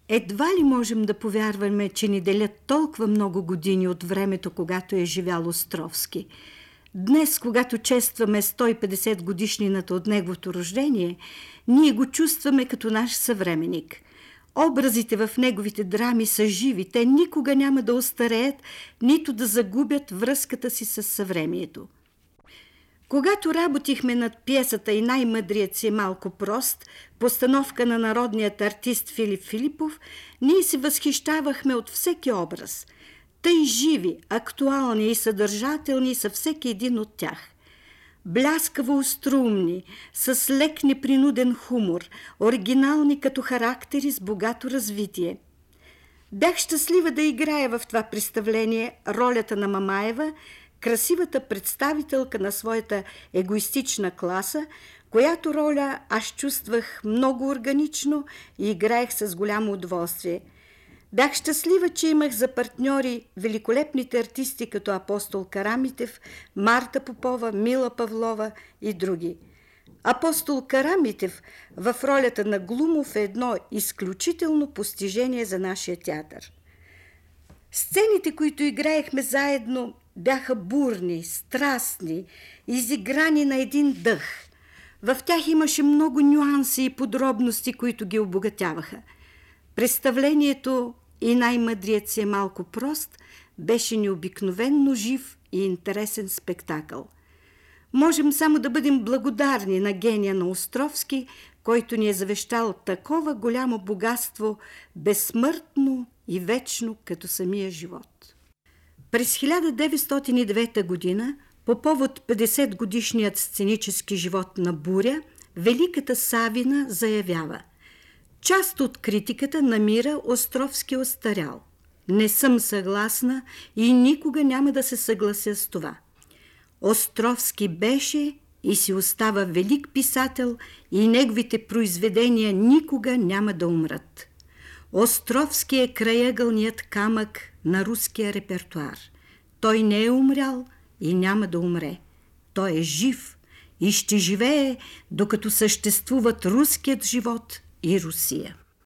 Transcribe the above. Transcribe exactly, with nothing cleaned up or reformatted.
Едва ли можем да повярваме, че ни делят толкова много години от времето, когато е живял Островски. Днес, когато честваме сто и петдесет годишнината от неговото рождение, ние го чувстваме като наш съвременник. Образите в неговите драми са живи, те никога няма да остареят, нито да загубят връзката си с съвремието. Когато работихме над пиесата "И най-мъдрият си малко прост", постановка на народният артист Филип Филипов, ние се възхищавахме от всеки образ. Тъй живи, актуални и съдържателни са всеки един от тях. Бляскаво остроумни, с лек непринуден хумор, оригинални като характери с богато развитие. Бях щастлива да играя в това представление ролята на Мамаева, красивата представителка на своята егоистична класа, която роля аз чувствах много органично и играех с голямо удоволствие. Бях щастлива, че имах за партньори великолепните артисти като Апостол Карамитев, Марта Попова, Мила Павлова и други. Апостол Карамитев в ролята на Глумов е едно изключително постижение за нашия театър. Сцените, които играехме заедно, бяха бурни, страстни, изиграни на един дъх. В тях имаше много нюанси и подробности, които ги обогатяваха. Представлението "И най-мъдрият си е малко прост" беше необикновенно жив и интересен спектакъл. Можем само да бъдем благодарни на гения на Островски, който ни е завещал такова голямо богатство, безсмъртно и вечно като самия живот. През хиляда деветстотин и девета година, по повод петдесет годишният сценически живот на Буря, Великата Савина заявява: "Част от критиката намира Островски остарял. Не съм съгласна и никога няма да се съглася с това. Островски беше и си остава велик писател и неговите произведения никога няма да умрат. Островски е краягълният камък на руския репертуар. Той не е умрял и няма да умре. Той е жив и ще живее, докато съществуват руският живот и Русия."